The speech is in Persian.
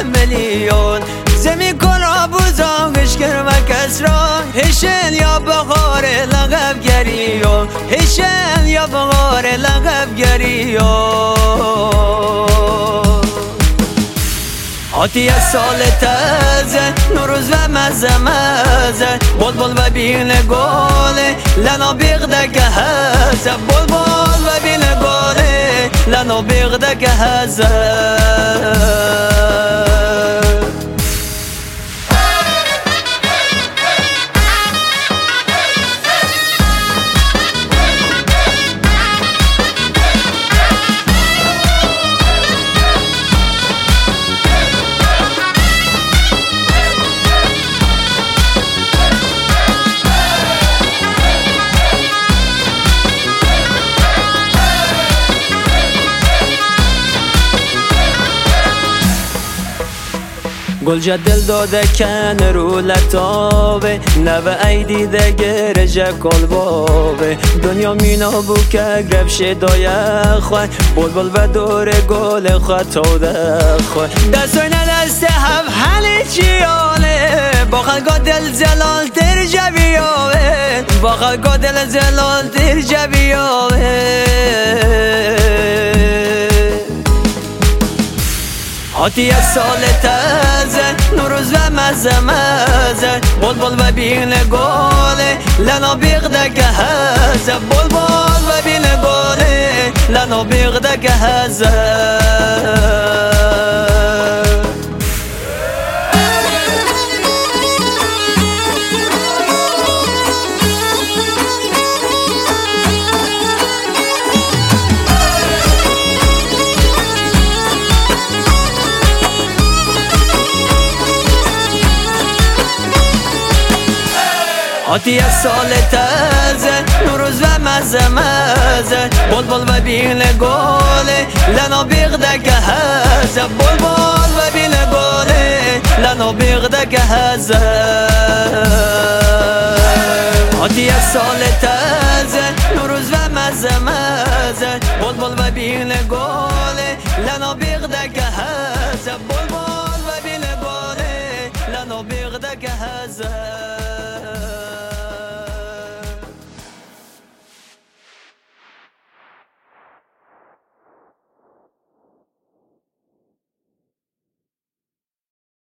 میلیون زمین کلا بوزانگش کرم کس را هشن یا بغار لغب گریون هشن یا بغار لغب گریون آتی سال تازه نوروز و مزه مزه بلبل و بین گله لنا بیغده که هزه بلبل و بین گله لنا بیغده که هزه گلجه دل داده کن رو لطابه نوه ای دیده گرجه کلبابه دنیا مینا بو که گرب شدای خواه بلبل و دور گل خواه تاوده خواه دستوی ندسته هم حلی چیانه با خلقا دل زلال تر جویاوه با خلقا دل زلال تر جویاوه آتی سال تازه نوروز و مزه مزه بلبل و بین گله لنا بیغده که هزه بلبل و بین گله لنا بیغده که هزه آتی سال تازه نوروز و مزه مزه بلبل و بین گله لنا بیغده که هزه بلبل و بین گله لنا بیغده که هزه آتی سال تازه نوروز و مزه مزه بلبل و بین گله لنا بیغده که هزه بلبل و بین گله لنا بیغده که هزه